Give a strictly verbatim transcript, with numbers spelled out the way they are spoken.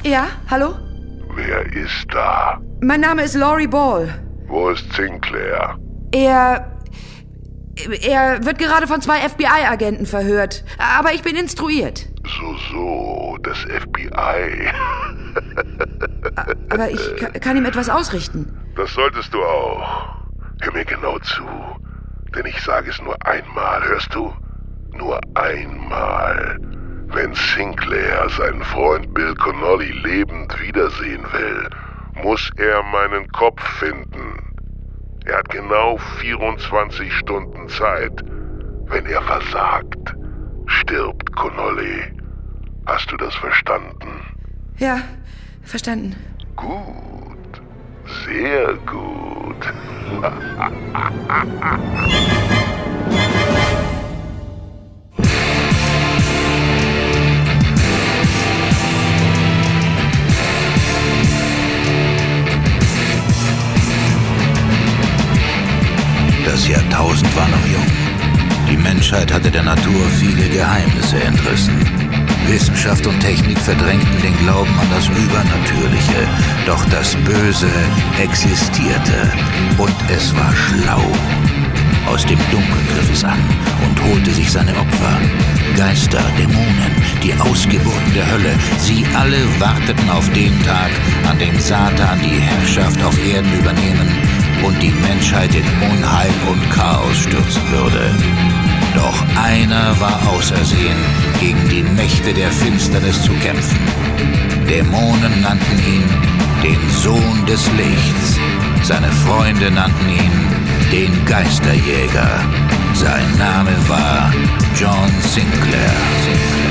Ja, hallo? Wer ist da? Mein Name ist Laurie Ball. Wo ist Sinclair? Er... Er wird gerade von zwei F B I-Agenten verhört. Aber ich bin instruiert. So, so, das F B I. Aber ich ka- kann ihm etwas ausrichten. Das solltest du auch. Hör mir genau zu. Denn ich sage es nur einmal, hörst du? Nur einmal. Wenn Sinclair seinen Freund Bill Connolly lebend wiedersehen will, muss er meinen Kopf finden. Er hat genau vierundzwanzig Stunden Zeit. Wenn er versagt, stirbt Connolly. Hast du das verstanden? Ja, verstanden. Gut. Sehr gut. Das Jahrtausend war noch jung. Die Menschheit hatte der Natur viele Geheimnisse entrissen. Wissenschaft und Technik verdrängten den Glauben an das Übernatürliche. Doch das Böse existierte und es war schlau. Aus dem Dunkeln griff es an und holte sich seine Opfer. Geister, Dämonen, die Ausgeburten der Hölle, sie alle warteten auf den Tag, an dem Satan die Herrschaft auf Erden übernehmen und die Menschheit in Unheil und Chaos stürzen würde. Doch einer war ausersehen, gegen die Mächte der Finsternis zu kämpfen. Dämonen nannten ihn den Sohn des Lichts. Seine Freunde nannten ihn den Geisterjäger. Sein Name war John Sinclair.